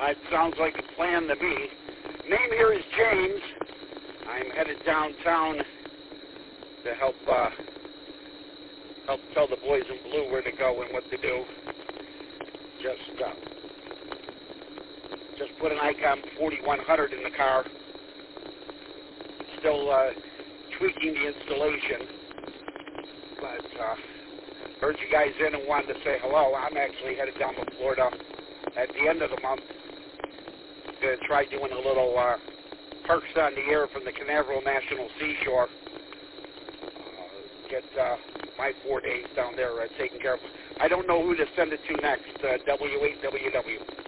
It sounds like a plan to me. Name here is James. I'm headed downtown to help tell the boys in blue where to go and what to do. Just put an Icon 4100 in the car. Still tweaking the installation. But heard you guys in and wanted to say hello. I'm actually headed down to Florida at the end of the month. Going to try doing a little Parks on the Air from the Canaveral National Seashore. Get my 4 days down there taken care of. I don't know who to send it to next. W8WW.